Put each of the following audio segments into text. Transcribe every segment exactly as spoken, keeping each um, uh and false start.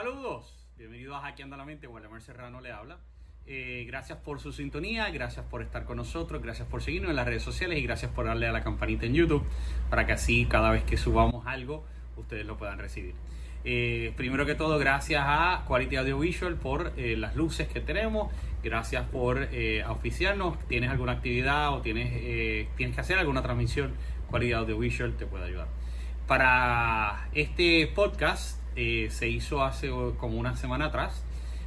Saludos, bienvenidos a Hackeando la Mente. Waldemar Serrano le habla. Eh, gracias por su sintonía, gracias por estar con nosotros, gracias por seguirnos en las redes sociales y gracias por darle a la campanita en YouTube para que así cada vez que subamos algo ustedes lo puedan recibir. Eh, primero que todo, gracias a Quality Audiovisual por eh, las luces que tenemos, gracias por eh, auspiciarnos. ¿Tienes alguna actividad o tienes, eh, tienes que hacer alguna transmisión? Quality Audiovisual te puede ayudar. Para este podcast eh, se hizo hace como una semana atrás.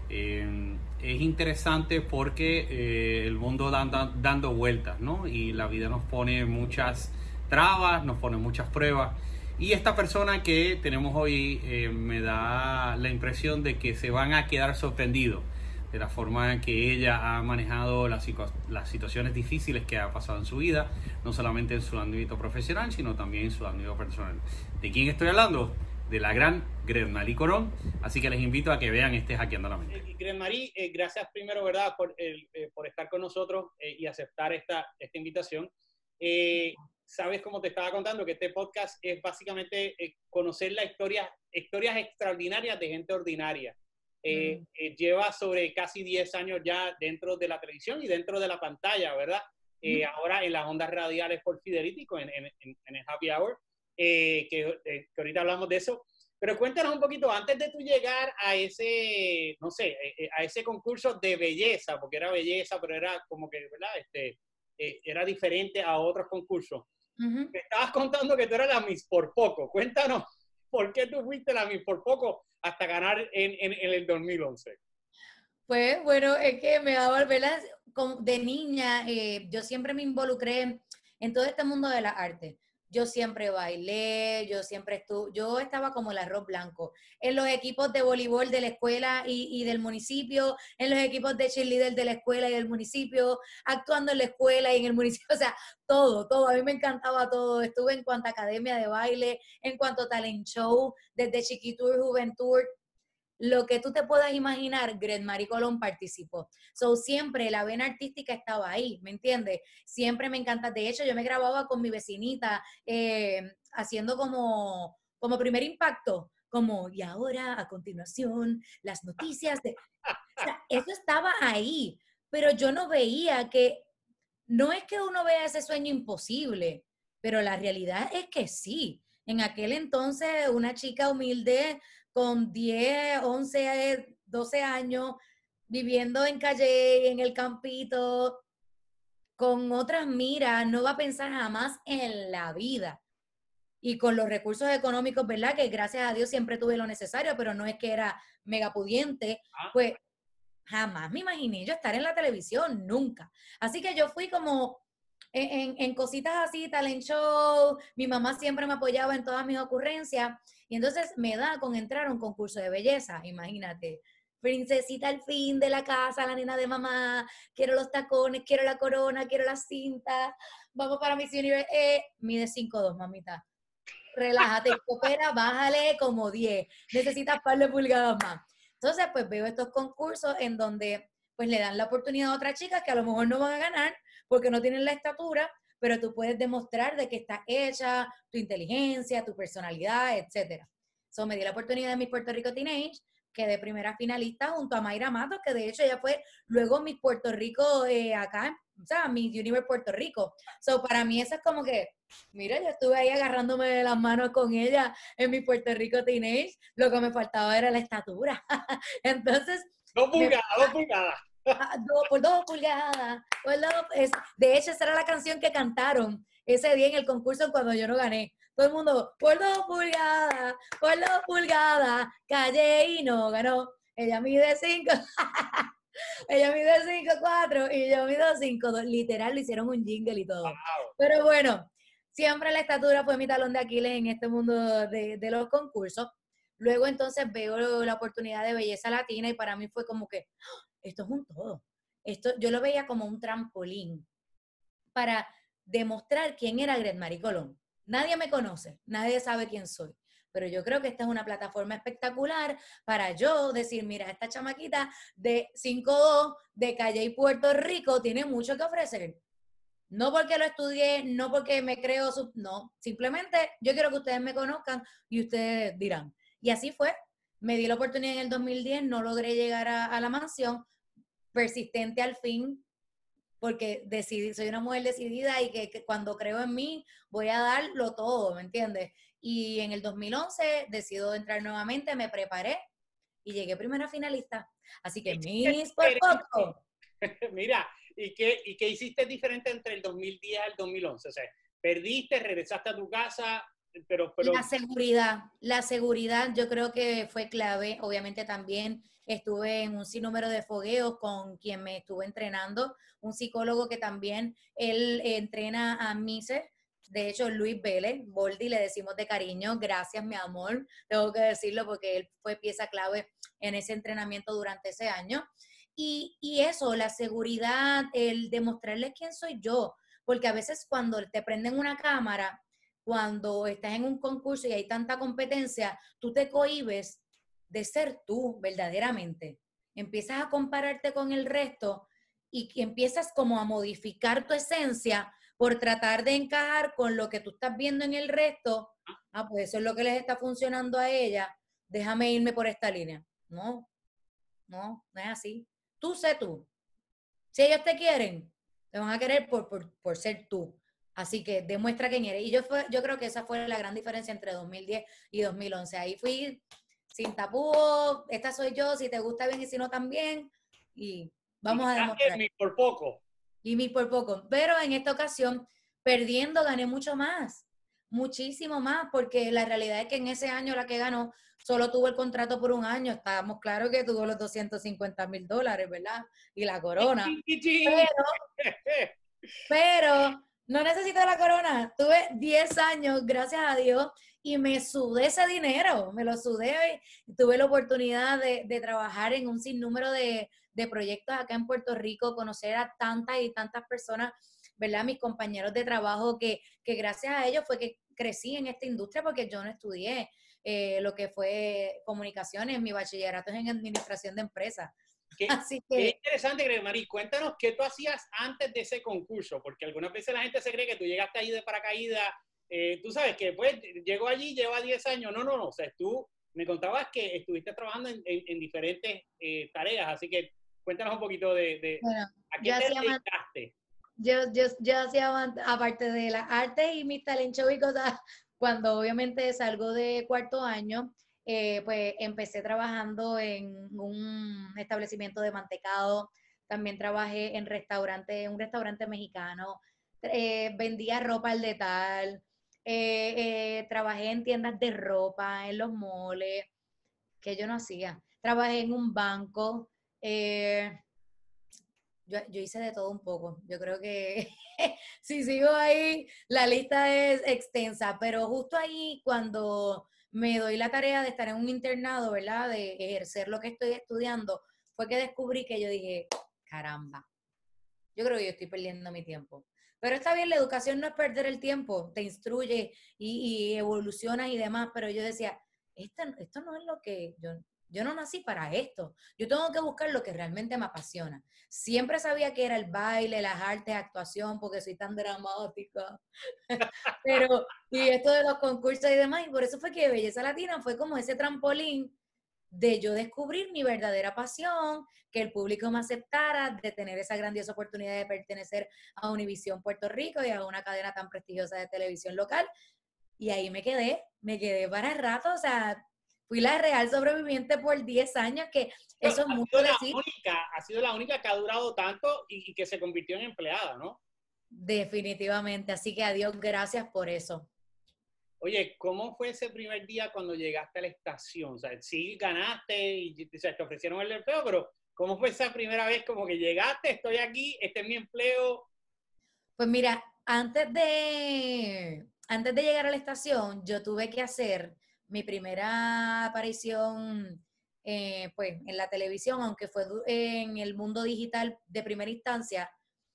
Eh, es interesante porque eh, el mundo dando, dando vueltas, ¿no? Y la vida nos pone muchas trabas, nos pone muchas pruebas. Y esta persona que tenemos hoy eh, me da la impresión de que se van a quedar sorprendidos de la forma en que ella ha manejado las, las situaciones difíciles que ha pasado en su vida, no solamente en su ámbito profesional, sino también en su ámbito personal. ¿De quién estoy hablando? De la gran Gretmarí Colón. Así que les invito a que vean este Hackeando la Mente. Eh, Gretmarí, eh, gracias primero, ¿verdad?, por, el, eh, por estar con nosotros eh, y aceptar esta, esta invitación. Eh, Sabes, como te estaba contando, que este podcast es básicamente eh, conocer la historia, historias extraordinarias de gente ordinaria. Eh, mm. eh, lleva sobre casi diez años ya dentro de la televisión y dentro de la pantalla, ¿verdad? Eh, mm. Ahora en las ondas radiales por Fidelity, en, en, en el Happy Hour, eh, que, eh, que ahorita hablamos de eso. Pero cuéntanos un poquito, antes de tú llegar a ese, no sé, a ese concurso de belleza, porque era belleza, pero era como que, ¿verdad? Este, eh, era diferente a otros concursos. Uh-huh. Me estabas contando que tú eras la Miss por Poco. Cuéntanos, ¿por qué tú fuiste la Miss por Poco hasta ganar en, en, en el dos mil once? Pues, bueno, es que me daba, ¿verdad? De niña, eh, yo siempre me involucré en todo este mundo de la arte. Yo siempre bailé, yo siempre estuve, yo estaba como el arroz blanco, en los equipos de voleibol de la escuela y, y del municipio, en los equipos de cheerleader de la escuela y del municipio, actuando en la escuela y en el municipio, o sea, todo, todo, a mí me encantaba todo. Estuve en cuanto a academia de baile, en cuanto a talent show, desde Chiquitour, Juventud, lo que tú te puedas imaginar, Gretmarí Colón participó. So, siempre la vena artística estaba ahí, ¿me entiendes? Siempre me encanta. De hecho, yo me grababa con mi vecinita, eh, haciendo como, como primer impacto, como, y ahora, a continuación, las noticias de... O sea, eso estaba ahí, pero yo no veía que... No es que uno vea ese sueño imposible, pero la realidad es que sí. En aquel entonces, una chica humilde con diez, once, doce años, viviendo en Calle, en el campito, con otras miras, no va a pensar jamás en la vida. Y con los recursos económicos, ¿verdad? Que gracias a Dios siempre tuve lo necesario, pero no es que era mega pudiente, pues jamás me imaginé yo estar en la televisión, nunca. Así que yo fui como... En, en, en cositas así, talent show, mi mamá siempre me apoyaba en todas mis ocurrencias, y entonces me da con entrar a un concurso de belleza, imagínate, princesita al fin de la casa, la nena de mamá, quiero los tacones, quiero la corona, quiero la cinta, vamos para Miss Universe, eh, mide cinco dos, mamita, relájate, coopera, bájale como diez, necesitas par de pulgadas más. Entonces, pues veo estos concursos en donde pues le dan la oportunidad a otras chicas que a lo mejor no van a ganar porque no tienen la estatura, pero tú puedes demostrar de que estás hecha, tu inteligencia, tu personalidad, etcétera. So, me di la oportunidad de Miss Puerto Rico Teenage, quedé primera finalista junto a Mayra Matos, que de hecho ella fue luego Miss Puerto Rico eh, acá, o sea, Miss Universe Puerto Rico. So, para mí eso es como que, mira, yo estuve ahí agarrándome de las manos con ella en Miss Puerto Rico Teenage, lo que me faltaba era la estatura. Entonces... Dos pulgadas, me... dos pulgadas. Dos, por dos pulgadas. Por dos, es, de hecho, esa era la canción que cantaron ese día en el concurso cuando yo no gané. Todo el mundo, por dos pulgadas, por dos pulgadas, callé y no ganó. Ella mide cinco, ella mide cinco cuatro y yo mido cinco dos. Literal, lo hicieron un jingle y todo. Wow. Pero bueno, siempre la estatura fue mi talón de Aquiles en este mundo de, de los concursos. Luego entonces veo la oportunidad de Belleza Latina y para mí fue como que... esto es un todo. Esto, yo lo veía como un trampolín para demostrar quién era Gretmarí Colón. Nadie me conoce, nadie sabe quién soy, pero yo creo que esta es una plataforma espectacular para yo decir, mira, esta chamaquita de cinco dos de Calle y Puerto Rico tiene mucho que ofrecer. No porque lo estudié, no porque me creo, sub, no, simplemente yo quiero que ustedes me conozcan y ustedes dirán. Y así fue. Me di la oportunidad en el dos mil diez, no logré llegar a, a la mansión, persistente al fin, porque decidí, soy una mujer decidida y que, que cuando creo en mí voy a darlo todo, ¿me entiendes? Y en el dos mil once decido entrar nuevamente, me preparé y llegué primera finalista. Así que mis por poco. Mira, ¿y qué, ¿y qué hiciste diferente entre el dos mil diez al dos mil once? O sea, perdiste, regresaste a tu casa, pero... pero... La seguridad, la seguridad yo creo que fue clave. Obviamente también estuve en un sinnúmero de fogueos con quien me estuve entrenando, un psicólogo que también, él entrena a Mises, de hecho Luis Vélez, Boldi le decimos de cariño, gracias mi amor, tengo que decirlo porque él fue pieza clave en ese entrenamiento durante ese año. Y, y eso, la seguridad, el demostrarles quién soy yo, porque a veces cuando te prenden una cámara, cuando estás en un concurso y hay tanta competencia, tú te cohibes de ser tú verdaderamente. Empiezas a compararte con el resto y empiezas como a modificar tu esencia por tratar de encajar con lo que tú estás viendo en el resto. Ah, pues eso es lo que les está funcionando a ella. Déjame irme por esta línea. No, no, no es así. Tú sé tú. Si ellos te quieren, te van a querer por, por, por ser tú. Así que demuestra quién eres. Y yo, fue, yo creo que esa fue la gran diferencia entre dos mil diez y dos mil once. Ahí fui sin tapujos, esta soy yo, si te gusta bien y si no también. Y vamos y a demostrar. Mi por poco. Y mi por poco. Pero en esta ocasión, perdiendo, gané mucho más. Muchísimo más, porque la realidad es que en ese año la que ganó solo tuvo el contrato por un año. Estábamos claros que tuvo los doscientos cincuenta mil dólares, ¿verdad? Y la corona. Pero, pero no necesito la corona. Tuve diez años, gracias a Dios, y me sudé ese dinero. Me lo sudé y tuve la oportunidad de, de trabajar en un sinnúmero de, de proyectos acá en Puerto Rico, conocer a tantas y tantas personas, ¿verdad? Mis compañeros de trabajo, que, que gracias a ellos fue que crecí en esta industria, porque yo no estudié eh, lo que fue comunicaciones, mi bachillerato es en administración de empresas. Qué, Así que, qué interesante, Gremari. Cuéntanos qué tú hacías antes de ese concurso, porque algunas veces la gente se cree que tú llegaste ahí de paracaídas, eh, tú sabes que después llegó allí, lleva diez años. No, no, no. O sea, tú me contabas que estuviste trabajando en, en, en diferentes eh, tareas, así que cuéntanos un poquito de, de bueno, a qué te dedicaste. Yo, yo, yo hacía, aparte de las artes y mis talent show y cosas, cuando obviamente salgo de cuarto año, eh, pues empecé trabajando en un establecimiento de mantecado, también trabajé en restaurante, un restaurante mexicano, eh, vendía ropa al detal, eh, eh, trabajé en tiendas de ropa, en los moles, que yo no hacía. Trabajé en un banco, eh, yo, yo hice de todo un poco. Yo creo que si sigo ahí, la lista es extensa, pero justo ahí cuando me doy la tarea de estar en un internado, ¿verdad? De ejercer lo que estoy estudiando, fue que descubrí que yo dije, caramba, yo creo que yo estoy perdiendo mi tiempo. Pero está bien, la educación no es perder el tiempo, te instruye y, y evolucionas y demás, pero yo decía, esto, esto no es lo que yo, yo no nací para esto. Yo tengo que buscar lo que realmente me apasiona. Siempre sabía que era el baile, las artes, actuación, porque soy tan dramática. Pero, y esto de los concursos y demás, y por eso fue que Belleza Latina fue como ese trampolín de yo descubrir mi verdadera pasión, que el público me aceptara, de tener esa grandiosa oportunidad de pertenecer a Univisión Puerto Rico y a una cadena tan prestigiosa de televisión local. Y ahí me quedé, me quedé para el rato, o sea, fui la real sobreviviente por diez años, que eso es mucho decir. Única, ha sido la única que ha durado tanto y, y que se convirtió en empleada, ¿no? Definitivamente, así que a Dios gracias por eso. Oye, ¿cómo fue ese primer día cuando llegaste a la estación? O sea, sí ganaste y o sea, te ofrecieron el empleo, pero ¿cómo fue esa primera vez como que llegaste, estoy aquí, este es mi empleo? Pues mira, antes de, antes de llegar a la estación, yo tuve que hacer mi primera aparición eh, pues, en la televisión, aunque fue en el mundo digital de primera instancia,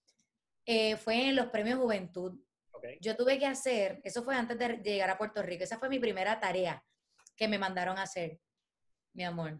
eh, fue en los Premios Juventud. Okay. Yo tuve que hacer, eso fue antes de llegar a Puerto Rico, esa fue mi primera tarea que me mandaron a hacer, mi amor.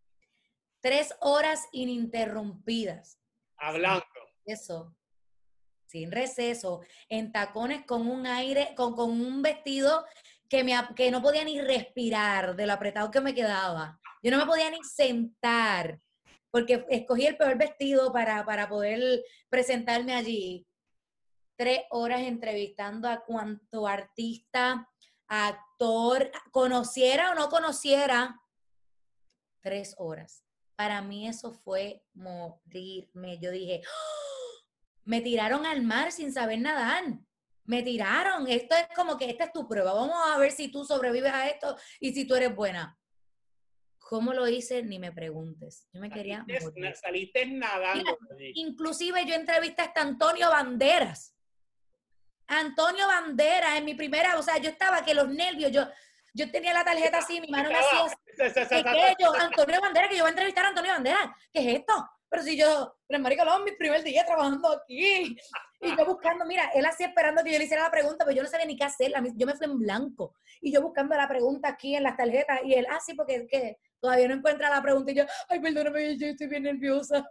Tres horas ininterrumpidas. Hablando. Eso. Sin receso, en tacones, con un aire, con, con un vestido que, me, que no podía ni respirar de lo apretado que me quedaba. Yo no me podía ni sentar, porque escogí el peor vestido para, para poder presentarme allí. Tres horas entrevistando a cuanto artista, actor, conociera o no conociera, tres horas. Para mí eso fue morirme. Yo dije, ¡oh! Me tiraron al mar sin saber nadar. Me tiraron. Esto es como que esta es tu prueba. Vamos a ver si tú sobrevives a esto y si tú eres buena. ¿Cómo lo hice? Ni me preguntes. Yo me quería morir. Saliste nadando. Mira, inclusive yo entrevisté hasta Antonio Banderas. Antonio Banderas en mi primera, o sea, yo estaba que los nervios, yo, yo tenía la tarjeta así, mi mano me hacía así. ¿Qué, qué yo? Antonio Banderas, que yo voy a entrevistar a Antonio Banderas. ¿Qué es esto? Pero si yo, pero marica, no, mi primer día trabajando aquí. Y yo buscando, mira, él así esperando que yo le hiciera la pregunta, pero yo no sabía ni qué hacer, yo me fui en blanco. Y yo buscando la pregunta aquí en las tarjetas, y él, ah, sí, porque es que todavía no encuentra la pregunta, y yo, ay, perdóname, yo estoy bien nerviosa.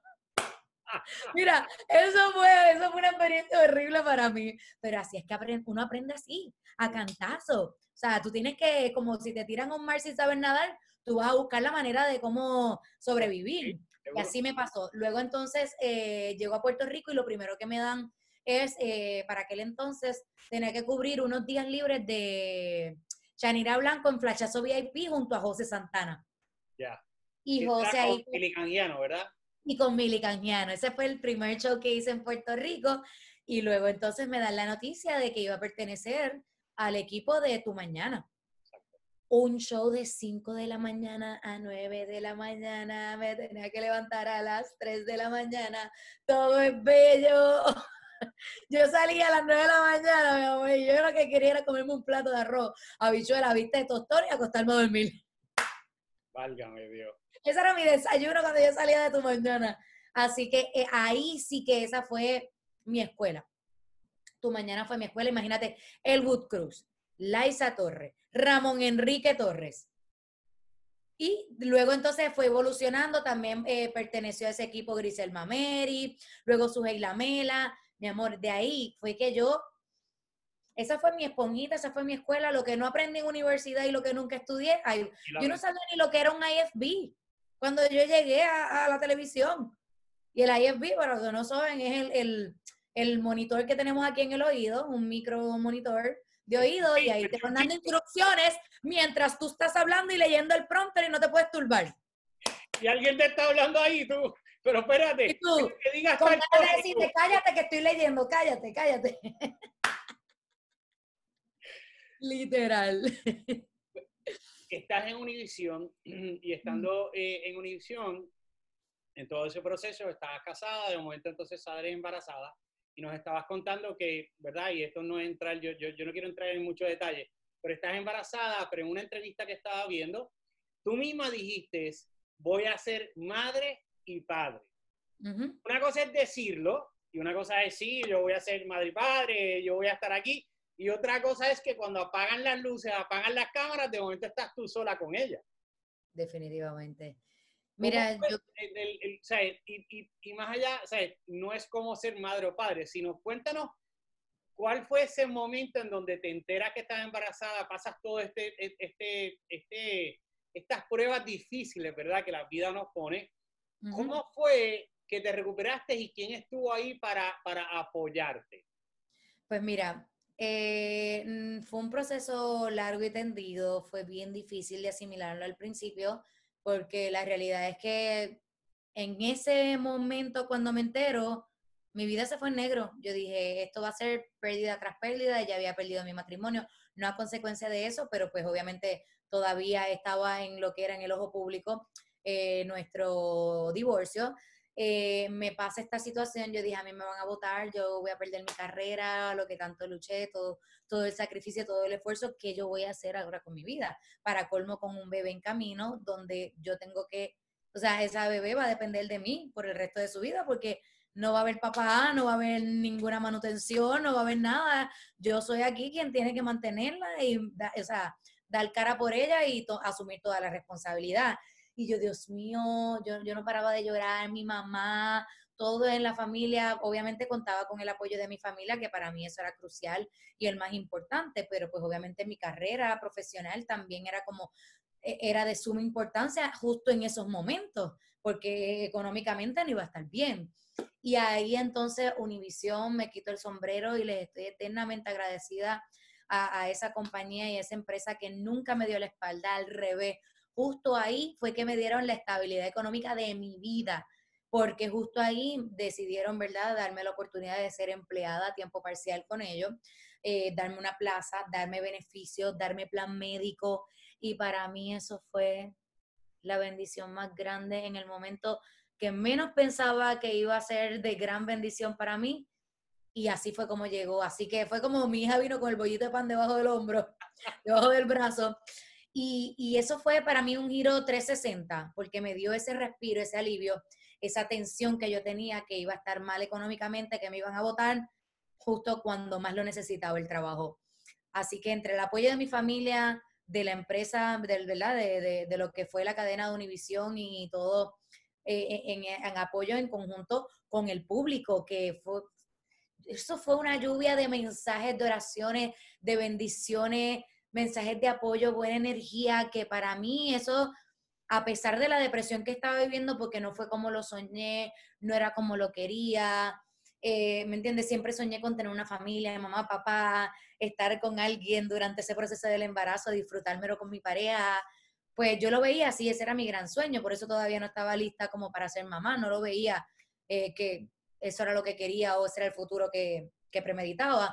Mira, eso fue, eso fue una experiencia horrible para mí, pero así es que aprende, uno aprende así, a cantazo. O sea, tú tienes que, como si te tiran a un mar sin saber nadar, tú vas a buscar la manera de cómo sobrevivir. Y así me pasó. Luego entonces eh, llego a Puerto Rico y lo primero que me dan es, eh, para aquel entonces, tener que cubrir unos días libres de Chanira Blanco en Flashazo V I P junto a José Santana. Ya. Y José ahí... Mili Canjiano, ¿verdad? Y con Mili Canjiano. Ese fue el primer show que hice en Puerto Rico. Y luego entonces me dan la noticia de que iba a pertenecer al equipo de Tu Mañana. Un show de cinco de la mañana a nueve de la mañana. Me tenía que levantar a las tres de la mañana. Todo es bello. Yo salía a las nueve de la mañana, mi amor, y yo lo que quería era comerme un plato de arroz, habichuela, vista de tostón y acostarme a dormir. Válgame Dios. Ese era mi desayuno cuando yo salía de Tu Mañana. Así que eh, ahí sí que esa fue mi escuela. Tu Mañana fue mi escuela. Imagínate, Elwood Cruz, Liza Torres, Ramón Enrique Torres. Y luego entonces fue evolucionando. También eh, perteneció a ese equipo Griselma Mary, luego Suheila Mela. Mi amor, de ahí fue que yo... Esa fue mi esponjita, esa fue mi escuela. Lo que no aprendí en universidad y lo que nunca estudié. Ay, yo no sabía ni lo que era un I F B cuando yo llegué a, a la televisión. Y el I F B, para los que no saben, es el, el, el monitor que tenemos aquí en el oído, un micro monitor de oído, y ahí te van dando instrucciones mientras tú estás hablando y leyendo el prompter y no te puedes turbar. Y alguien te está hablando ahí, tú. Pero espérate. Y tú, que digas con ganas de decirte, cállate que estoy leyendo, cállate, cállate. Literal. Estás en Univisión y estando eh, en Univisión, en todo ese proceso, estabas casada, de momento entonces sales embarazada y nos estabas contando que, ¿verdad? Y esto no es entrar, yo, yo, yo no quiero entrar en muchos detalles, pero estás embarazada, pero en una entrevista que estaba viendo, tú misma dijiste, voy a ser madre y padre. Uh-huh. Una cosa es decirlo y una cosa es, sí, yo voy a ser madre y padre, yo voy a estar aquí. Y otra cosa es que cuando apagan las luces, apagan las cámaras, de momento estás tú sola con ella. Definitivamente. Mira, yo... El, el, el, o sea, y, y, y más allá, o sea, no es como ser madre o padre, sino cuéntanos cuál fue ese momento en donde te enteras que estás embarazada, pasas todo este, este, este, estas pruebas difíciles, ¿verdad? Que la vida nos pone. Uh-huh. ¿Cómo fue que te recuperaste y quién estuvo ahí para, para apoyarte? Pues mira... Eh, fue un proceso largo y tendido, fue bien difícil de asimilarlo al principio, porque la realidad es que en ese momento cuando me entero, mi vida se fue en negro. Yo dije, esto va a ser pérdida tras pérdida, ya había perdido mi matrimonio, no a consecuencia de eso, pero pues obviamente todavía estaba en lo que era en el ojo público eh, nuestro divorcio. Eh, me pasa esta situación, yo dije, a mí me van a votar, yo voy a perder mi carrera, lo que tanto luché, todo, todo el sacrificio, todo el esfuerzo que yo voy a hacer ahora con mi vida, para colmo con un bebé en camino, donde yo tengo que, o sea, esa bebé va a depender de mí por el resto de su vida, porque no va a haber papá, no va a haber ninguna manutención, no va a haber nada, yo soy aquí quien tiene que mantenerla y, o sea, dar cara por ella y to- asumir toda la responsabilidad. Y yo, Dios mío, yo, yo no paraba de llorar, mi mamá, todo en la familia, obviamente contaba con el apoyo de mi familia, que para mí eso era crucial y el más importante, pero pues obviamente mi carrera profesional también era como, era de suma importancia justo en esos momentos, porque económicamente no iba a estar bien. Y ahí entonces Univisión me quito el sombrero y les estoy eternamente agradecida a, a esa compañía y a esa empresa que nunca me dio la espalda, al revés. Justo ahí fue que me dieron la estabilidad económica de mi vida, porque justo ahí decidieron, ¿verdad?, darme la oportunidad de ser empleada a tiempo parcial con ellos, eh, darme una plaza, darme beneficios, darme plan médico, y para mí eso fue la bendición más grande en el momento que menos pensaba que iba a ser de gran bendición para mí, y así fue como llegó. Así que fue como mi hija vino con el bollito de pan debajo del hombro, debajo del brazo, y, y eso fue para mí un giro trescientos sesenta, porque me dio ese respiro, ese alivio, esa tensión que yo tenía, que iba a estar mal económicamente, que me iban a botar justo cuando más lo necesitaba el trabajo. Así que entre el apoyo de mi familia, de la empresa, de, ¿verdad? De, de, de lo que fue la cadena de Univisión y todo eh, en, en apoyo en conjunto con el público, que fue, eso fue una lluvia de mensajes, de oraciones, de bendiciones, mensajes de apoyo, buena energía, que para mí eso, a pesar de la depresión que estaba viviendo, porque no fue como lo soñé, no era como lo quería, eh, ¿me entiendes? Siempre soñé con tener una familia, mamá, papá, estar con alguien durante ese proceso del embarazo, disfrutármelo con mi pareja. Pues yo lo veía así, ese era mi gran sueño, por eso todavía no estaba lista como para ser mamá, no lo veía eh, que eso era lo que quería o ese era el futuro que, que premeditaba.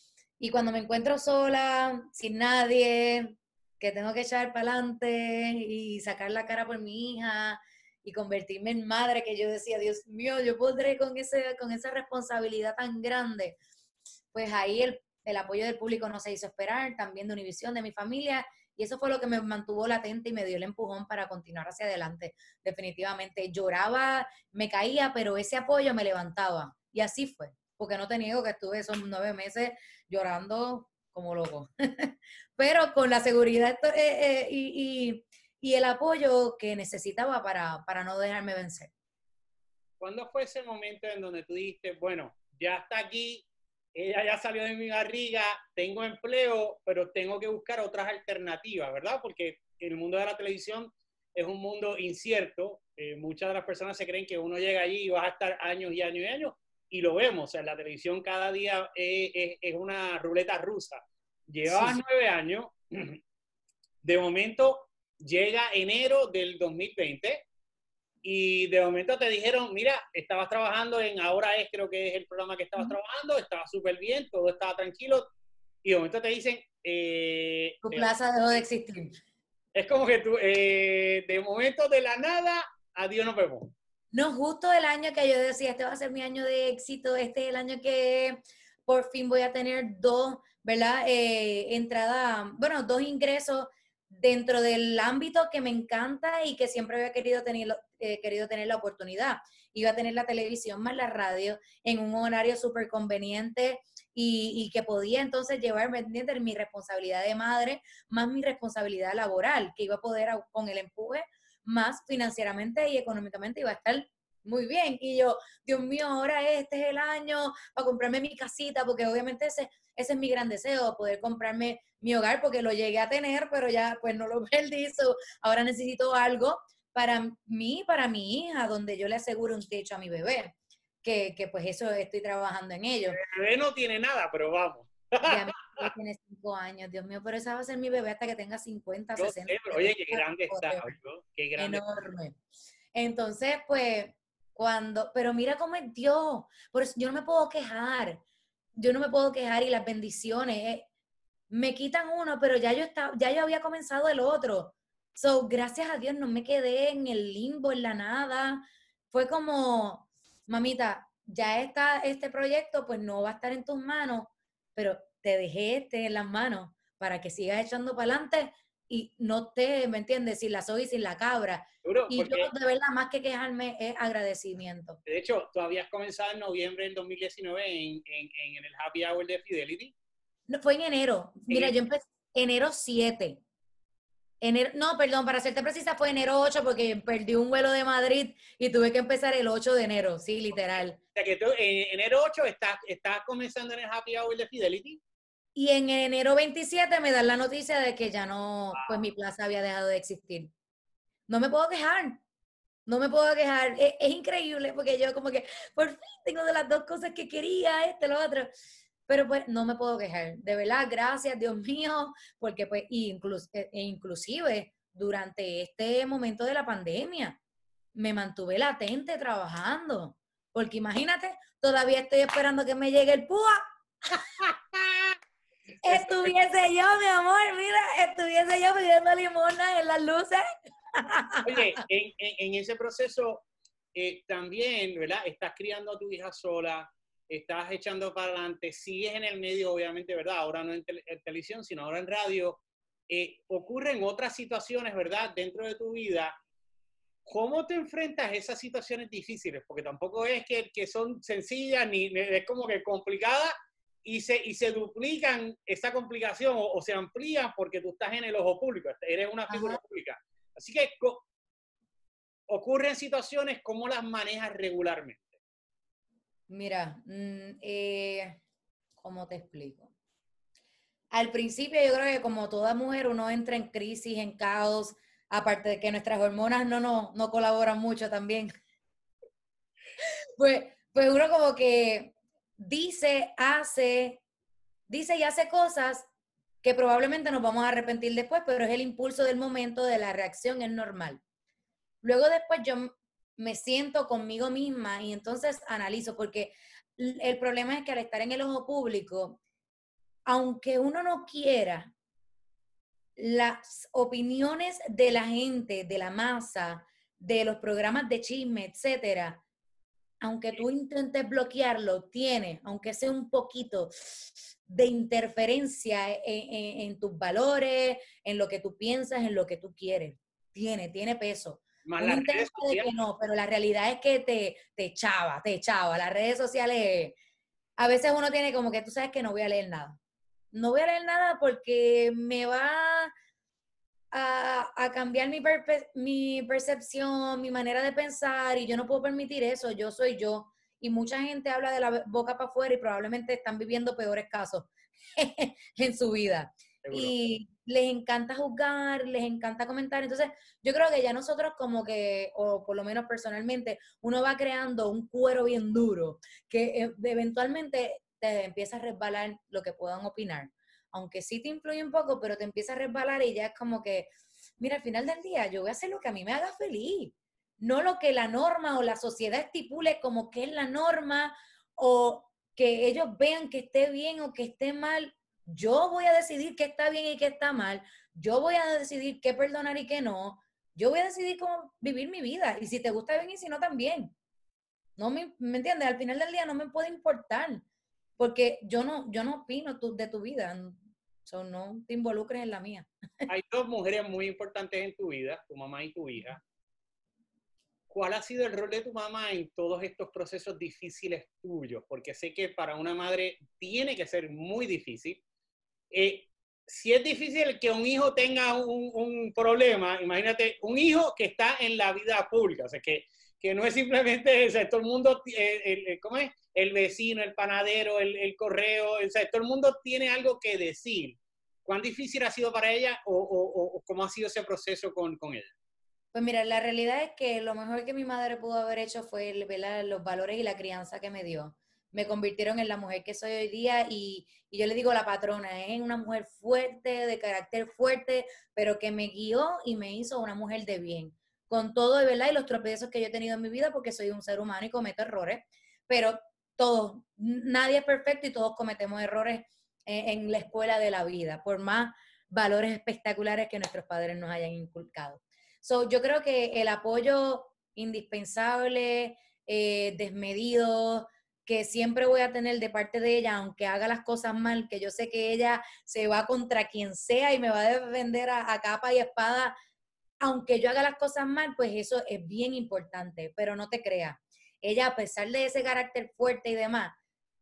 Y cuando me encuentro sola, sin nadie, que tengo que echar para adelante y sacar la cara por mi hija y convertirme en madre, que yo decía, Dios mío, yo podré con, ese, con esa responsabilidad tan grande. Pues ahí el, el apoyo del público no se hizo esperar, también de Univisión, de mi familia, y eso fue lo que me mantuvo latente y me dio el empujón para continuar hacia adelante. Definitivamente lloraba, me caía, pero ese apoyo me levantaba, y así fue, porque no te niego que estuve esos nueve meses llorando como loco, pero con la seguridad eh, eh, y, y, y el apoyo que necesitaba para, para no dejarme vencer. ¿Cuándo fue ese momento en donde tú dijiste, bueno, ya está aquí, ella ya salió de mi barriga, tengo empleo, pero tengo que buscar otras alternativas, ¿verdad? Porque el mundo de la televisión es un mundo incierto. Eh, muchas de las personas se creen que uno llega allí y vas a estar años y años y años, y lo vemos. O sea, la televisión cada día es, es, es una ruleta rusa. Llevabas sí. nueve años, de momento llega enero del dos mil veinte, y de momento te dijeron, mira, estabas trabajando en Ahora Es, creo que es el programa que estabas uh-huh. trabajando, estaba súper bien, todo estaba tranquilo, y de momento te dicen... Eh, tu plaza dejó de existir. Es como que tú, eh, de momento de la nada, adiós, nos vemos. No, justo el año que yo decía, este va a ser mi año de éxito, este es el año que por fin voy a tener dos, ¿verdad? Eh, entrada, bueno, dos ingresos dentro del ámbito que me encanta y que siempre había querido tener, eh, querido tener la oportunidad. Iba a tener la televisión más la radio en un horario súper conveniente y, y que podía entonces llevarme, ¿entiendes?, mi responsabilidad de madre más mi responsabilidad laboral, que iba a poder con el empuje más financieramente y económicamente iba a estar muy bien. Y yo, Dios mío, ahora este es el año para comprarme mi casita, porque obviamente ese, ese es mi gran deseo, poder comprarme mi hogar, porque lo llegué a tener, pero ya pues no lo perdí. So, ahora necesito algo para mí, para mi hija, donde yo le aseguro un techo a mi bebé, que, que pues eso estoy trabajando en ello. El bebé no tiene nada, pero vamos. Ya mi bebé tiene cinco años, Dios mío, pero esa va a ser mi bebé hasta que tenga cincuenta, Yo sesenta. Sé, pero, oye, qué grande está, ¿no? Qué grande. Enorme. Entonces, pues, cuando, pero mira cómo es Dios, por eso yo no me puedo quejar, yo no me puedo quejar, y las bendiciones, eh, me quitan uno, pero ya yo, estaba, ya yo había comenzado el otro. So, gracias a Dios no me quedé en el limbo, en la nada. Fue como, mamita, ya está este proyecto, pues no va a estar en tus manos, pero te dejé este en las manos para que sigas echando para adelante y no te, ¿me entiendes?, sin la soga y sin la cabra. Seguro, y yo, de verdad, más que quejarme, es agradecimiento. De hecho, tú habías comenzado en noviembre del dos mil diecinueve en, en, en el Happy Hour de Fidelity. No, fue en enero. Mira, ¿En? yo empecé enero siete. Enero, no, perdón, para serte precisa fue enero ocho porque perdí un vuelo de Madrid y tuve que empezar el ocho de enero, sí, literal. O sea que tú en enero ocho estás, estás comenzando en el Happy Hour de Fidelity. Y en enero veintisiete me dan la noticia de que ya no, pues mi plaza había dejado de existir. No me puedo quejar, no me puedo quejar. Es, es increíble porque yo como que por fin tengo de las dos cosas que quería, este, lo otro. Pero pues no me puedo quejar. De verdad, gracias Dios mío, porque pues inclus e inclusive durante este momento de la pandemia me mantuve latente trabajando. Porque imagínate, todavía estoy esperando que me llegue el P U A. Estuviese yo, mi amor, mira, estuviese yo pidiendo limosna en las luces. Oye, en, en, en ese proceso eh, también, ¿verdad? Estás criando a tu hija sola, estás echando para adelante, sigues en el medio, obviamente, ¿verdad? Ahora no en, te en televisión, sino ahora en radio. Eh, ocurren otras situaciones, ¿verdad? Dentro de tu vida. ¿Cómo te enfrentas a esas situaciones difíciles? Porque tampoco es que, que son sencillas, ni es como que complicadas, y se, y se duplican esa complicación o, o se amplían porque tú estás en el ojo público, eres una figura Ajá. pública. Así que ocurren situaciones, ¿cómo las manejas regularmente? Mira, mmm, eh, ¿cómo te explico? Al principio yo creo que como toda mujer uno entra en crisis, en caos, aparte de que nuestras hormonas no, no, no colaboran mucho también. Pues, pues uno como que dice, hace, dice y hace cosas que probablemente nos vamos a arrepentir después, pero es el impulso del momento, de la reacción, es normal. Luego después yo me siento conmigo misma y entonces analizo, porque el problema es que al estar en el ojo público, aunque uno no quiera, las opiniones de la gente, de la masa, de los programas de chisme, etcétera, aunque tú intentes bloquearlo, tiene, aunque sea un poquito de interferencia en, en, en tus valores, en lo que tú piensas, en lo que tú quieres. Tiene, tiene peso. Más Uno intenta de que no, pero la realidad es que te, te echaba, te echaba. Las redes sociales, a veces uno tiene como que tú sabes que no voy a leer nada. No voy a leer nada porque me va a, a cambiar mi, perpe mi percepción, mi manera de pensar, y yo no puedo permitir eso. Yo soy yo. Y mucha gente habla de la boca para afuera y probablemente están viviendo peores casos en su vida. Seguro. Y les encanta juzgar, les encanta comentar. Entonces, yo creo que ya nosotros como que, o por lo menos personalmente, uno va creando un cuero bien duro que eventualmente te empieza a resbalar lo que puedan opinar. Aunque sí te influye un poco, pero te empieza a resbalar y ya es como que, mira, al final del día yo voy a hacer lo que a mí me haga feliz. No lo que la norma o la sociedad estipule como que es la norma o que ellos vean que esté bien o que esté mal. Yo voy a decidir qué está bien y qué está mal. Yo voy a decidir qué perdonar y qué no. Yo voy a decidir cómo vivir mi vida. Y si te gusta bien y si no también. No me, ¿me entiendes? Al final del día no me puede importar. Porque yo no, yo no opino tu, de tu vida. So, no te involucres en la mía. Hay dos mujeres muy importantes en tu vida, tu mamá y tu hija. ¿Cuál ha sido el rol de tu mamá en todos estos procesos difíciles tuyos? Porque sé que para una madre tiene que ser muy difícil. Eh, si es difícil que un hijo tenga un, un problema, imagínate, un hijo que está en la vida pública, o sea, que, que no es simplemente, o sea, todo el mundo, eh, el, ¿cómo es? El vecino, el panadero, el, el correo, o sea, todo el mundo tiene algo que decir. ¿Cuán difícil ha sido para ella o, o, o cómo ha sido ese proceso con, con ella? Pues mira, la realidad es que lo mejor que mi madre pudo haber hecho fue ver los valores y la crianza que me dio. Me convirtieron en la mujer que soy hoy día y, y yo le digo la patrona, es ¿eh? Una mujer fuerte, de carácter fuerte, pero que me guió y me hizo una mujer de bien. Con todo, de verdad, y los tropiezos que yo he tenido en mi vida, porque soy un ser humano y cometo errores, pero todos, nadie es perfecto y todos cometemos errores en, en la escuela de la vida, por más valores espectaculares que nuestros padres nos hayan inculcado. So, yo creo que el apoyo indispensable, eh, desmedido, que siempre voy a tener de parte de ella, aunque haga las cosas mal, que yo sé que ella se va contra quien sea y me va a defender a, a capa y espada, aunque yo haga las cosas mal, pues eso es bien importante, pero no te creas. Ella, a pesar de ese carácter fuerte y demás,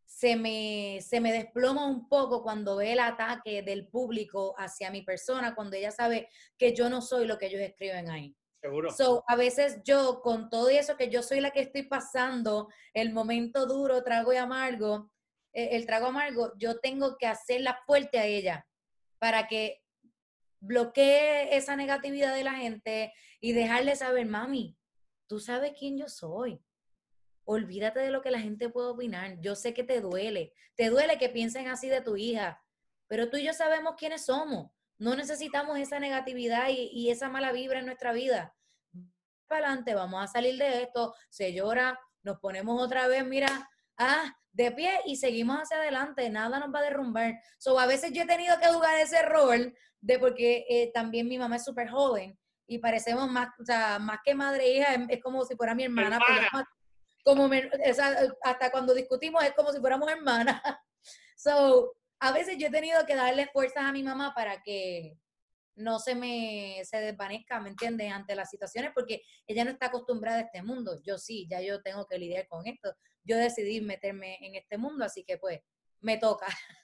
se me, se me desploma un poco cuando ve el ataque del público hacia mi persona, cuando ella sabe que yo no soy lo que ellos escriben ahí. Seguro. So, a veces yo, con todo eso, que yo soy la que estoy pasando, el momento duro, trago y amargo, eh, el trago amargo, yo tengo que hacerla fuerte a ella para que bloquee esa negatividad de la gente y dejarle saber, mami, tú sabes quién yo soy. Olvídate de lo que la gente puede opinar. Yo sé que te duele. Te duele que piensen así de tu hija, pero tú y yo sabemos quiénes somos. No necesitamos esa negatividad y, y esa mala vibra en nuestra vida. Para adelante, vamos a salir de esto, se llora, nos ponemos otra vez, mira, ah, de pie y seguimos hacia adelante, nada nos va a derrumbar. So, a veces yo he tenido que jugar ese rol de porque eh, también mi mamá es súper joven y parecemos más, o sea, más que madre e hija, es, es como si fuera mi hermana. Hermana. Pues, como me, o sea, hasta cuando discutimos es como si fuéramos hermanas. So, a veces yo he tenido que darle fuerzas a mi mamá para que no se me se desvanezca, ¿me entiendes? Ante las situaciones, porque ella no está acostumbrada a este mundo. Yo sí, ya yo tengo que lidiar con esto. Yo decidí meterme en este mundo, así que pues me toca.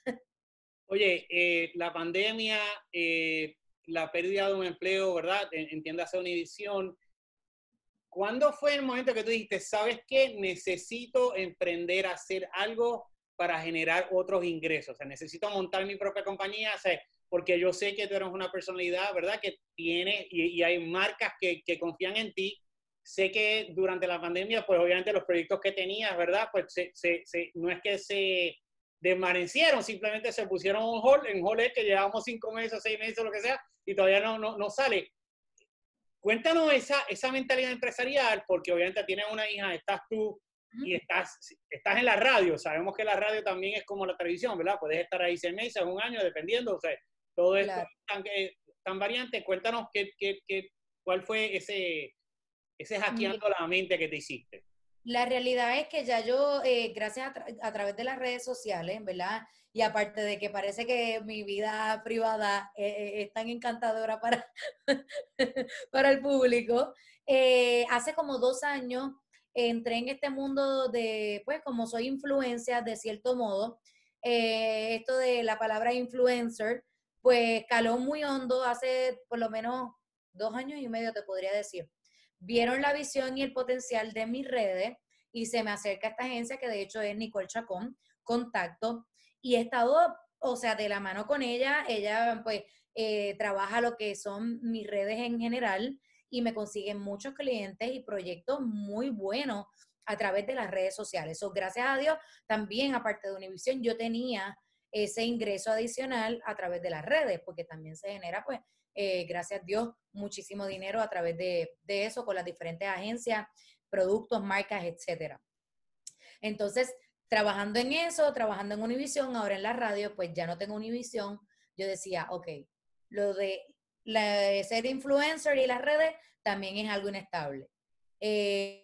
Oye, eh, la pandemia, eh, la pérdida de un empleo, ¿verdad? Entiéndase Univisión. ¿Cuándo fue el momento que tú dijiste, sabes qué? Necesito emprender a hacer algo para generar otros ingresos? O sea, necesito montar mi propia compañía, o sea, porque yo sé que tú eres una personalidad, ¿verdad? Que tiene, y, y hay marcas que, que confían en ti. Sé que durante la pandemia, pues obviamente los proyectos que tenías, ¿verdad? Pues se, se, se, no es que se desvanecieron, simplemente se pusieron en hold, en hold es que llevamos cinco meses, seis meses, lo que sea, y todavía no, no, no sale. Cuéntanos esa, esa mentalidad empresarial, porque obviamente tienes una hija, estás tú y estás, estás en la radio. Sabemos que la radio también es como la televisión, ¿verdad? Puedes estar ahí seis meses, un año, dependiendo. O sea, todo esto Claro. es tan, eh, tan variante. Cuéntanos qué, qué, qué, cuál fue ese, ese hackeando la mente que te hiciste. La realidad es que ya yo, eh, gracias a, tra a través de las redes sociales, ¿verdad? Y aparte de que parece que mi vida privada eh, es tan encantadora para, para el público, eh, hace como dos años entré en este mundo de, pues como soy influencia de cierto modo, eh, esto de la palabra influencer, pues caló muy hondo hace por lo menos dos años y medio, te podría decir. Vieron la visión y el potencial de mis redes y se me acerca esta agencia que de hecho es Nicole Chacón, Contacto, y he estado, o sea, de la mano con ella. Ella pues eh, trabaja lo que son mis redes en general y me consiguen muchos clientes y proyectos muy buenos a través de las redes sociales. So, gracias a Dios, también aparte de Univisión, yo tenía ese ingreso adicional a través de las redes, porque también se genera pues Eh, gracias a Dios, muchísimo dinero a través de, de eso con las diferentes agencias, productos, marcas, etcétera. Entonces, trabajando en eso, trabajando en Univisión, ahora en la radio, pues ya no tengo Univisión. Yo decía, ok, lo de, la, de ser influencer y las redes también es algo inestable. Eh,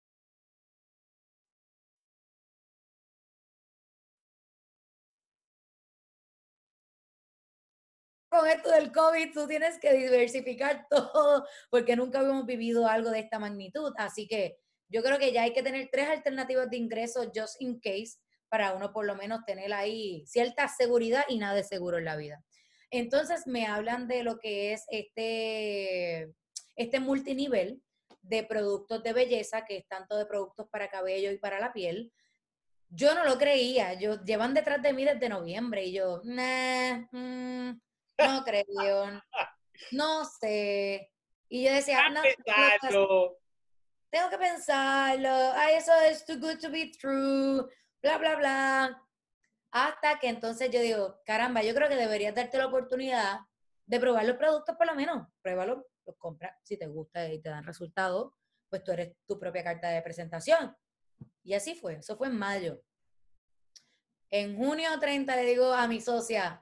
con esto del COVID, tú tienes que diversificar todo, porque nunca habíamos vivido algo de esta magnitud. Así que yo creo que ya hay que tener tres alternativas de ingresos just in case, para uno por lo menos tener ahí cierta seguridad y nada de seguro en la vida. Entonces me hablan de lo que es este, este multinivel de productos de belleza, que es tanto de productos para cabello y para la piel. Yo no lo creía, yo, llevan detrás de mí desde noviembre y yo, nah, mmm, no creo, no sé. Y yo decía, no, Pensarlo. tengo que pensarlo, ay, eso es too good to be true, bla, bla, bla. Hasta que entonces yo digo, caramba, yo creo que deberías darte la oportunidad de probar los productos por lo menos. Pruébalo, los compras, si te gusta y te dan resultados, pues tú eres tu propia carta de presentación. Y así fue, eso fue en mayo. En junio treinta le digo a mi socia,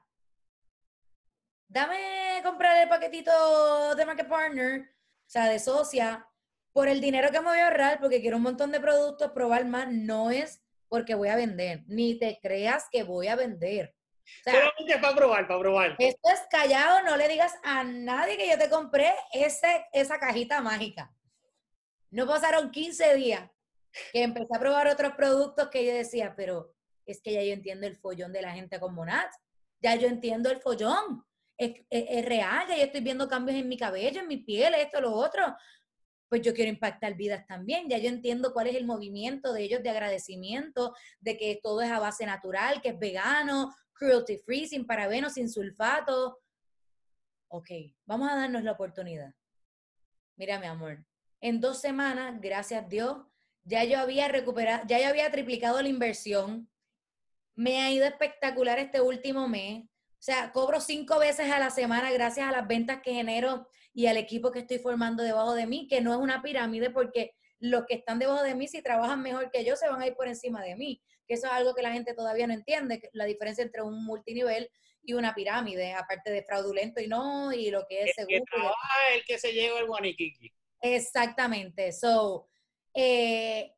dame comprar el paquetito de Market Partner, o sea, de socia, por el dinero que me voy a ahorrar, porque quiero un montón de productos, probar más. No es porque voy a vender, ni te creas que voy a vender. O sea, solamente para probar, para probar. Esto es callado, no le digas a nadie que yo te compré ese, esa cajita mágica. No pasaron quince días que empecé a probar otros productos que yo decía, pero es que ya yo entiendo el follón de la gente con Monat. Ya yo entiendo el follón. Es, es, es real, ya yo estoy viendo cambios en mi cabello, en mi piel, esto, lo otro. Pues yo quiero impactar vidas también. Ya yo entiendo cuál es el movimiento de ellos de agradecimiento, de que todo es a base natural, que es vegano, cruelty free, sin parabenos, sin sulfato. Ok, vamos a darnos la oportunidad. Mira, mi amor, en dos semanas, gracias a Dios, ya yo había recuperado, ya yo había triplicado la inversión. Me ha ido espectacular este último mes. O sea, cobro cinco veces a la semana gracias a las ventas que genero y al equipo que estoy formando debajo de mí, que no es una pirámide porque los que están debajo de mí, si trabajan mejor que yo, se van a ir por encima de mí. Que eso es algo que la gente todavía no entiende, la diferencia entre un multinivel y una pirámide, aparte de fraudulento y no, y lo que es el seguro. Que trabaja, el que se lleva el guaniquiqui. Exactamente. So, eh,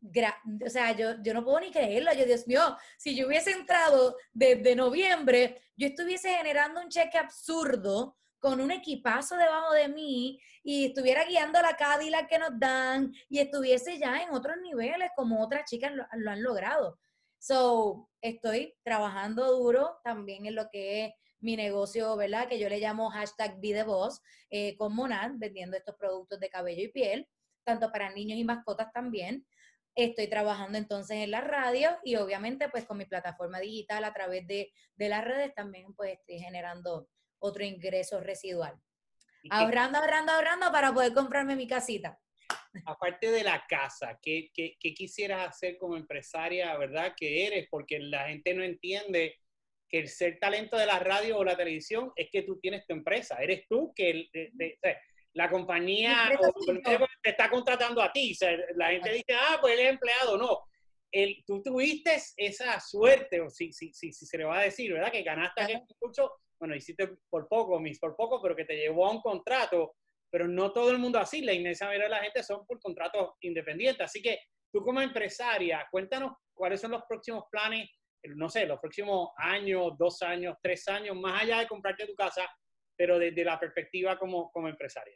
o sea, yo, yo no puedo ni creerlo. Yo, Dios mío, si yo hubiese entrado desde noviembre, yo estuviese generando un cheque absurdo con un equipazo debajo de mí y estuviera guiando la Cadillac que nos dan y estuviese ya en otros niveles como otras chicas lo, lo han logrado. So, estoy trabajando duro también en lo que es mi negocio, ¿verdad? Que yo le llamo hashtag Be The Boss, eh, con Monat, vendiendo estos productos de cabello y piel, tanto para niños y mascotas también. Estoy trabajando entonces en la radio y obviamente pues con mi plataforma digital a través de, de las redes también pues estoy generando otro ingreso residual. Ahorrando, ahorrando, ahorrando para poder comprarme mi casita. Aparte de la casa, ¿qué, qué, qué quisieras hacer como empresaria, verdad, que eres? Porque la gente no entiende que el ser talento de la radio o la televisión es que tú tienes tu empresa. Eres tú que de, de, de, la compañía o el médico te está contratando a ti. O sea, la gente dice, ah, pues él es empleado. No. El, tú tuviste esa suerte, o si, si, si, si se le va a decir, ¿verdad? Que ganaste aquel concurso, bueno, hiciste por poco, mis por poco, pero que te llevó a un contrato. Pero no todo el mundo así, la inmensa mayoría de la gente son por contratos independientes. Así que tú como empresaria, cuéntanos cuáles son los próximos planes, no sé, los próximos años, dos años, tres años, más allá de comprarte tu casa, pero desde la perspectiva como, como empresaria.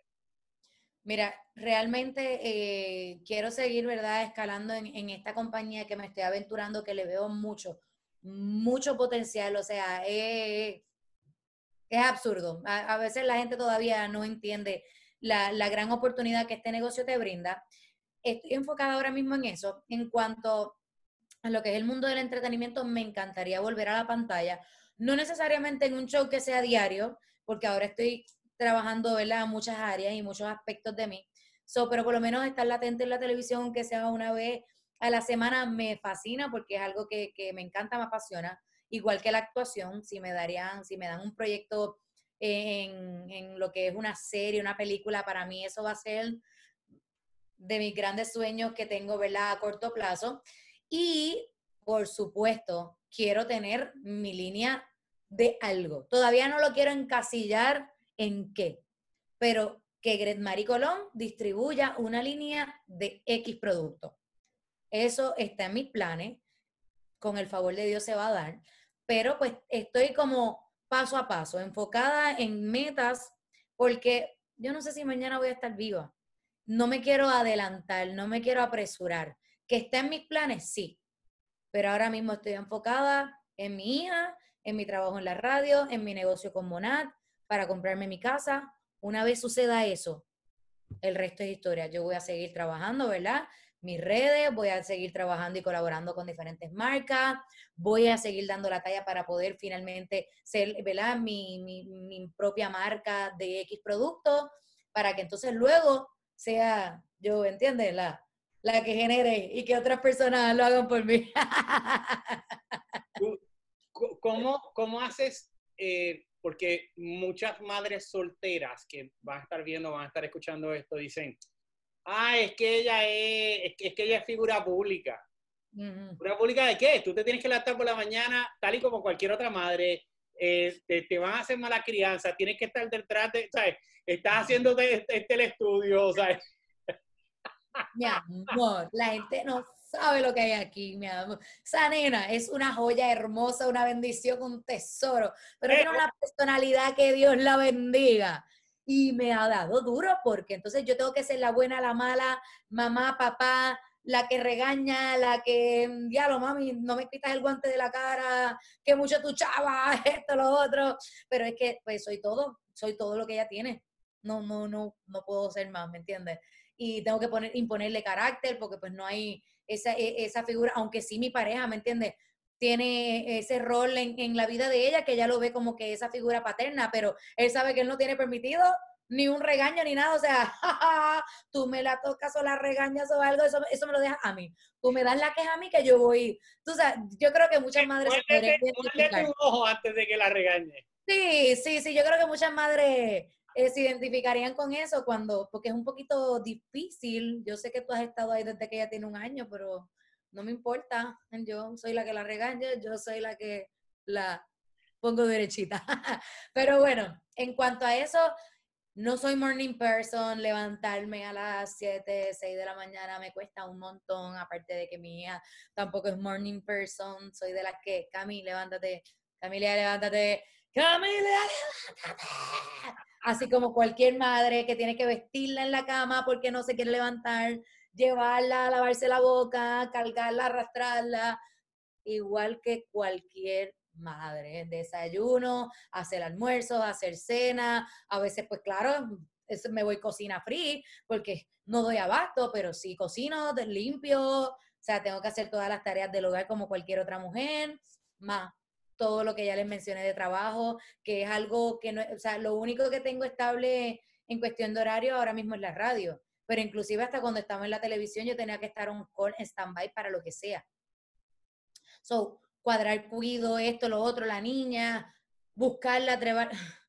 Mira, realmente eh, quiero seguir, ¿verdad?, escalando en, en esta compañía que me estoy aventurando, que le veo mucho, mucho potencial. O sea, es, es absurdo. A, a veces la gente todavía no entiende la, la gran oportunidad que este negocio te brinda. Estoy enfocada ahora mismo en eso. En cuanto a lo que es el mundo del entretenimiento, me encantaría volver a la pantalla. No necesariamente en un show que sea diario, porque ahora estoy trabajando, ¿verdad?, muchas áreas y muchos aspectos de mí. So, pero por lo menos estar latente en la televisión, que sea una vez a la semana, me fascina porque es algo que, que me encanta, me apasiona. Igual que la actuación, si me darían, si me dan un proyecto en, en lo que es una serie, una película, para mí eso va a ser de mis grandes sueños que tengo, ¿verdad?, a corto plazo. Y, por supuesto, quiero tener mi línea de algo. Todavía no lo quiero encasillar en qué, pero que Gret Mari Colón distribuya una línea de X producto. Eso está en mis planes. Con el favor de Dios se va a dar. Pero pues estoy como paso a paso, enfocada en metas, porque yo no sé si mañana voy a estar viva. No me quiero adelantar, no me quiero apresurar. ¿Que está en mis planes? Sí. Pero ahora mismo estoy enfocada en mi hija, en mi trabajo en la radio, en mi negocio con Monat, para comprarme mi casa. Una vez suceda eso, el resto es historia. Yo voy a seguir trabajando, ¿verdad? Mis redes, voy a seguir trabajando y colaborando con diferentes marcas, voy a seguir dando la talla para poder finalmente ser, ¿verdad?, mi, mi, mi propia marca de X productos, para que entonces luego sea yo, ¿entiendes? La, la que genere y que otras personas lo hagan por mí. ¿Cómo, cómo haces? Eh, porque muchas madres solteras que van a estar viendo, van a estar escuchando esto, dicen, ah, es que ella es, es, que, es, que ella es figura pública. Uh-huh. ¿Figura pública de qué? Tú te tienes que levantar por la mañana, tal y como cualquier otra madre, eh, te, te van a hacer mala crianza, tienes que estar detrás de, ¿sabes? Estás haciendo este telestudio, ¿sabes? Mi amor, la gente no sabe lo que hay aquí, mi amor. Esa nena es una joya hermosa, una bendición, un tesoro, pero eh, tiene una personalidad que Dios la bendiga. Y me ha dado duro porque entonces yo tengo que ser la buena, la mala, mamá, papá, la que regaña, la que, diablo, mami, no me quitas el guante de la cara, que mucho tu chava, esto, lo otro. Pero es que, pues, soy todo, soy todo lo que ella tiene. No, no, no, no puedo ser más, ¿me entiendes? Y tengo que poner, imponerle carácter porque, pues, no hay esa, esa figura, aunque sí mi pareja, ¿me entiendes? Tiene ese rol en, en la vida de ella, que ella lo ve como que esa figura paterna, pero él sabe que él no tiene permitido ni un regaño ni nada, o sea, jaja, tú me la tocas o la regañas o algo, eso, eso me lo dejas a mí. Tú me das la queja a mí que yo voy, tú sabes, yo creo que muchas madres se podrían identificar. un ojo antes de que la regañe. Sí, sí, sí, yo creo que muchas madres eh, se identificarían con eso cuando, porque es un poquito difícil. Yo sé que tú has estado ahí desde que ella tiene un año, pero no me importa. Yo soy la que la regaña, yo soy la que la pongo derechita. Pero bueno, en cuanto a eso, no soy morning person. Levantarme a las siete, seis de la mañana me cuesta un montón, aparte de que mi hija tampoco es morning person. Soy de las que, Cami, levántate, Camilia, levántate, Camilia, levántate. Así como cualquier madre que tiene que vestirla en la cama porque no se quiere levantar, llevarla a lavarse la boca, cargarla, arrastrarla, igual que cualquier madre. Desayuno, hacer almuerzo, hacer cena, a veces pues claro, me voy cocina free porque no doy abasto, pero sí cocino, limpio, o sea, tengo que hacer todas las tareas del hogar como cualquier otra mujer, más todo lo que ya les mencioné de trabajo, que es algo que no, o sea, lo único que tengo estable en cuestión de horario ahora mismo es la radio, pero inclusive hasta cuando estaba en la televisión yo tenía que estar on call, en stand-by para lo que sea. So, cuadrar cuido, esto, lo otro, la niña, buscarla, trevar.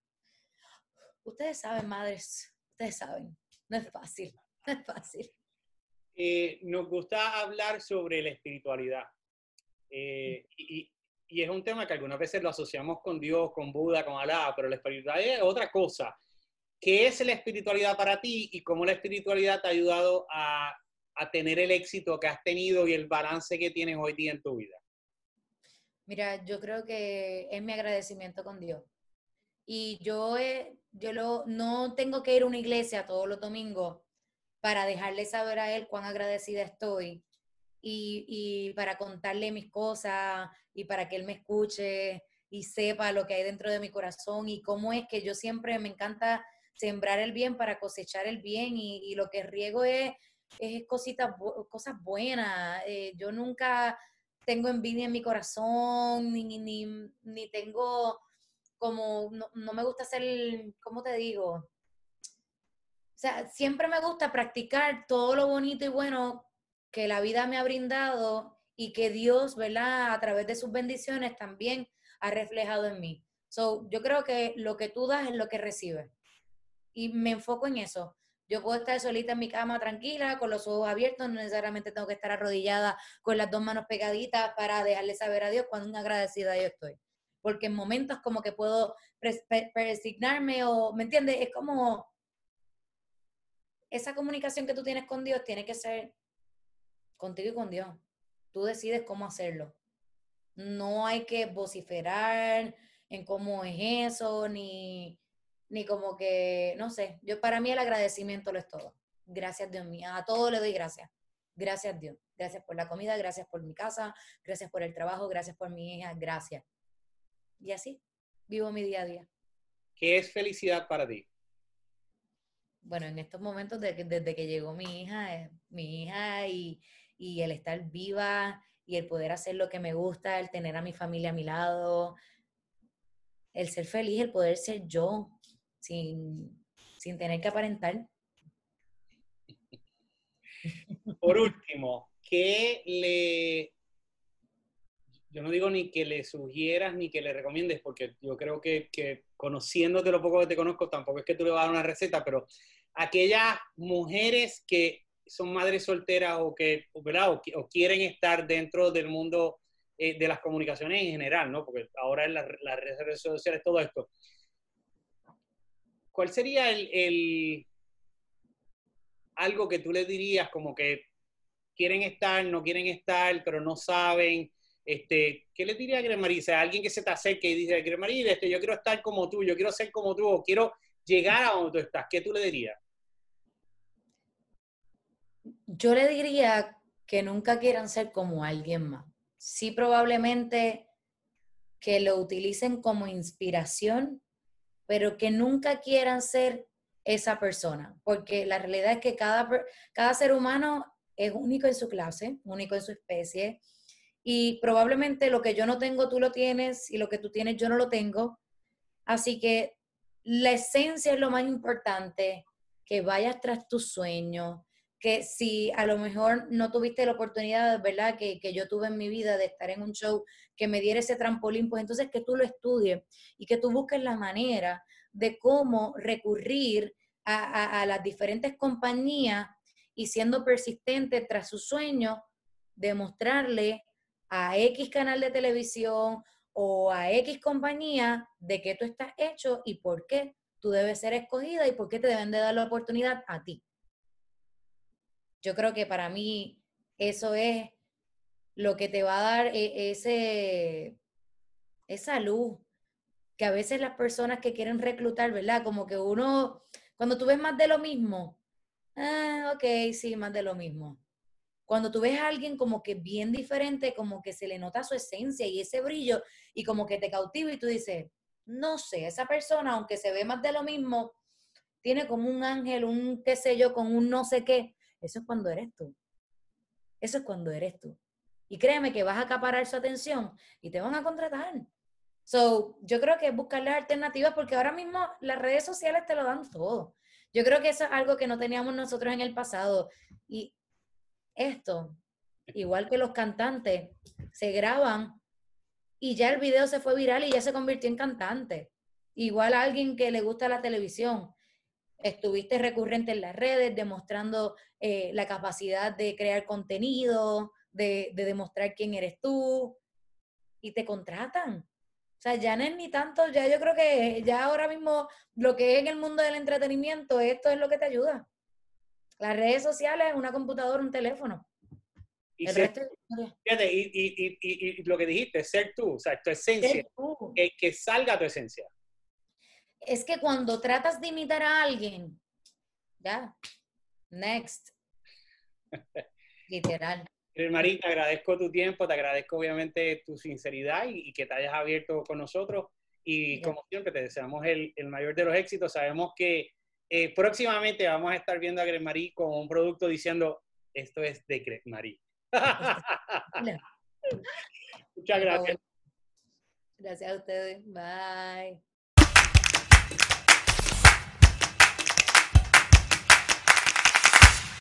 Ustedes saben, madres, ustedes saben, no es fácil, no es fácil. Eh, nos gusta hablar sobre la espiritualidad. Eh, y, y es un tema que algunas veces lo asociamos con Dios, con Buda, con Alá, pero la espiritualidad es otra cosa. ¿Qué es la espiritualidad para ti y cómo la espiritualidad te ha ayudado a, a tener el éxito que has tenido y el balance que tienes hoy día en tu vida? Mira, yo creo que es mi agradecimiento con Dios. Y yo, eh, yo lo, no tengo que ir a una iglesia todos los domingos para dejarle saber a Él cuán agradecida estoy y, y para contarle mis cosas y para que Él me escuche y sepa lo que hay dentro de mi corazón y cómo es que yo siempre me encanta sembrar el bien para cosechar el bien y, y lo que riego es, es cositas, cosas buenas. Eh, yo nunca tengo envidia en mi corazón ni, ni, ni, ni tengo como, no, no me gusta hacer, ¿cómo te digo? O sea, siempre me gusta practicar todo lo bonito y bueno que la vida me ha brindado y que Dios, ¿verdad? A través de sus bendiciones también ha reflejado en mí. So, yo creo que lo que tú das es lo que recibes. Y me enfoco en eso. Yo puedo estar solita en mi cama tranquila, con los ojos abiertos, no necesariamente tengo que estar arrodillada con las dos manos pegaditas para dejarle saber a Dios cuán agradecida yo estoy. Porque en momentos como que puedo persignarme o, ¿me entiendes? Es como esa comunicación que tú tienes con Dios tiene que ser contigo y con Dios. Tú decides cómo hacerlo. No hay que vociferar en cómo es eso, ni, ni como que, no sé, yo para mí el agradecimiento lo es todo. Gracias Dios mío, a todo le doy gracias. Gracias Dios, gracias por la comida, gracias por mi casa, gracias por el trabajo, gracias por mi hija, gracias. Y así, vivo mi día a día. ¿Qué es felicidad para ti? Bueno, en estos momentos, de, desde que llegó mi hija, eh, mi hija y, y el estar viva y el poder hacer lo que me gusta, el tener a mi familia a mi lado, el ser feliz, el poder ser yo, sin, sin tener que aparentar. Por último, ¿qué le... Yo no digo ni que le sugieras ni que le recomiendes, porque yo creo que, que conociéndote lo poco que te conozco, tampoco es que tú le vas a dar una receta, pero aquellas mujeres que son madres solteras o que, ¿verdad? O, o quieren estar dentro del mundo eh, de las comunicaciones en general, ¿no? Porque ahora en las la redes sociales todo esto. ¿Cuál sería el, el algo que tú le dirías como que quieren estar, no quieren estar, pero no saben? Este, ¿qué le diría a Gremarí? O sea, alguien que se te acerque y dice, Gremarí, este, yo quiero estar como tú, yo quiero ser como tú, o quiero llegar a donde tú estás. ¿Qué tú le dirías? Yo le diría que nunca quieran ser como alguien más. Sí, probablemente que lo utilicen como inspiración, pero que nunca quieran ser esa persona, porque la realidad es que cada, cada ser humano es único en su clase, único en su especie, y probablemente lo que yo no tengo tú lo tienes y lo que tú tienes yo no lo tengo, así que la esencia es lo más importante, que vayas tras tus sueños, que si a lo mejor no tuviste la oportunidad, ¿verdad?, que, que yo tuve en mi vida de estar en un show que me diera ese trampolín, pues entonces que tú lo estudies y que tú busques la manera de cómo recurrir a, a, a las diferentes compañías y siendo persistente tras sus sueños, demostrarle a X canal de televisión o a X compañía de qué tú estás hecho y por qué tú debes ser escogida y por qué te deben de dar la oportunidad a ti. Yo creo que para mí eso es lo que te va a dar ese, esa luz, que a veces las personas que quieren reclutar, ¿verdad? Como que uno, cuando tú ves más de lo mismo, ah, ok, sí, más de lo mismo. Cuando tú ves a alguien como que bien diferente, como que se le nota su esencia y ese brillo y como que te cautiva y tú dices, no sé, esa persona, aunque se ve más de lo mismo, tiene como un ángel, un qué sé yo, con un no sé qué. Eso es cuando eres tú. Eso es cuando eres tú. Y créeme que vas a acaparar su atención y te van a contratar. So, yo creo que es buscar las alternativas porque ahora mismo las redes sociales te lo dan todo. Yo creo que eso es algo que no teníamos nosotros en el pasado. Y esto, igual que los cantantes, se graban y ya el video se fue viral y ya se convirtió en cantante. Igual a alguien que le gusta la televisión. Estuviste recurrente en las redes, demostrando eh, la capacidad de crear contenido, de, de demostrar quién eres tú, y te contratan. O sea, ya no es ni tanto, ya yo creo que ya ahora mismo lo que es en el mundo del entretenimiento, esto es lo que te ayuda. Las redes sociales, una computadora, un teléfono. Y, el ser, resto es fíjate, y, y, y, y, y lo que dijiste, ser tú, o sea, tu esencia, tú. que, que salga tu esencia. Es que cuando tratas de imitar a alguien, ya, next, literal. Marín, te agradezco tu tiempo, te agradezco obviamente tu sinceridad y, y que te hayas abierto con nosotros. Y Ya. como siempre, te deseamos el, el mayor de los éxitos. Sabemos que eh, próximamente vamos a estar viendo a Gret Marí con un producto diciendo, esto es de Gret Marí. Muchas gracias. Gracias a ustedes. Bye.